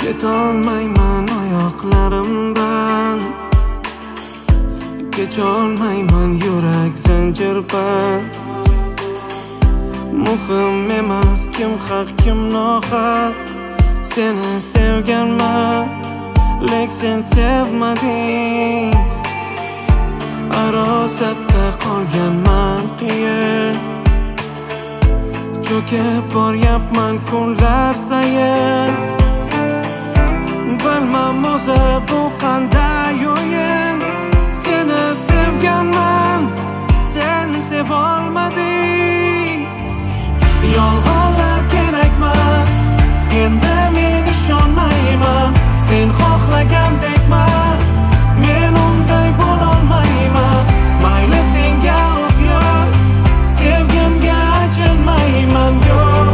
Ketolmayman oyoqlarimdan, kecholmayman yurak zanjirban. Muhim emas kim haq kim nohaq, seni sevganman, lek sen sevmading. Arosatda qolganman qiyin, cho'kib boryapman kunlar sayin. Bilmam o'zi bu qanday o'yin, seni sevganman, sen sevolmading. Yolg'onlar kerakmas, endi men ishonmayman. Sen xohlagandekmas, men unday bo'lolmayman. Mayli senga o'q yo'q, sevgimga achinmayman yo'q.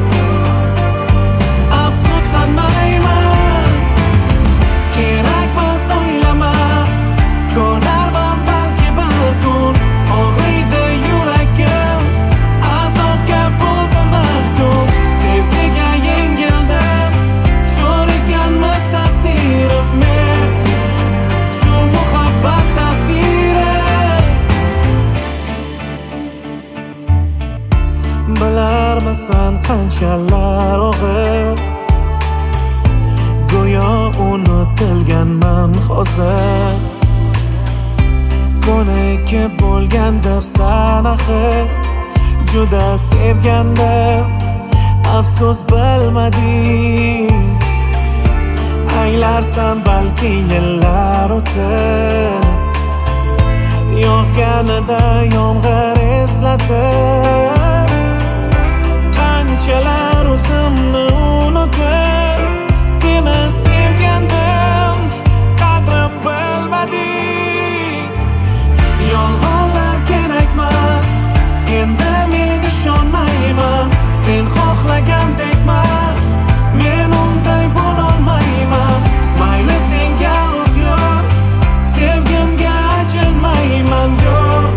Afsuslanmayman, kerakmas o'ylama, ko'narman balki bir kun. Og'riydi yuragim, azobga bo'ldim mahkum. Sevgiga yengildim, sho'r ekanmi taqdirim men, shu muhabbat ta'siri. Bilarmisan qanchalar og'ir, go'yo unutilganman hozir. Ko'niki bo'lgandirsan axir, juda sevgandim, afsus bilmading. Anglarsan balki yillar o'tib, yog'ganida yomg'ir eslatib. Qanchalar o'zimni unutib, seni sevgandim, qadrim bilmading. Yolg'onlar kerakmas, endi men ishonmayman. Sen xohlagandekmas, men unday bo'lolmayman. Mayli senga o'q yo'q, sevgimga achinmayman yo'q.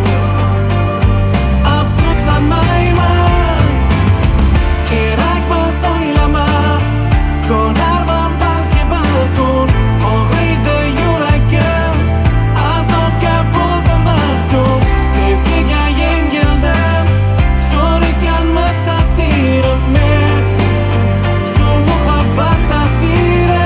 Afsuslanmayman, kerakmas o'ylama, ko'narman balki bir kun. Og'riydi yuragim, azobga bo'ldim mahkum. Sevgiga yengildim, sho'r ekanmi taqdirim men, shu muhabbat ta'siri.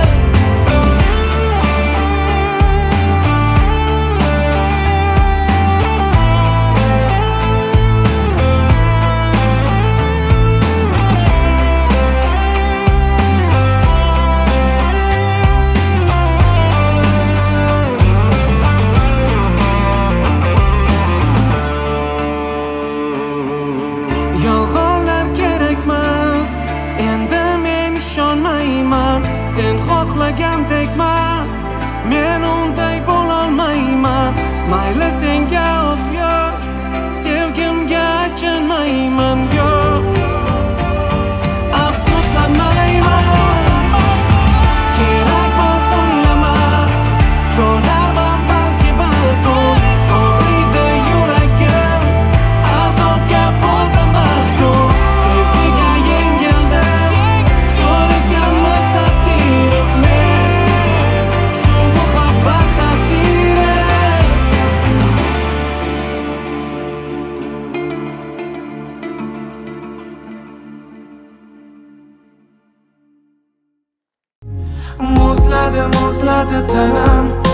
Yolg'onlar kerakmas, endi men ishonmayman. Sen xohlagandekmas, men unday bo'lolmayman. Mayli senga o'q yo'q, sevgimga achinmayman yo'q. Afsuslanmayman, kerakmas o'ylama, ko'narman balki bir kun. Og'riydi yuragim, azobga bo'ldim mahkum. Sevgiga yengildim, sho'r ekanmi taqdirim men, shu muhabbat ta'siri. Muzladi tanam,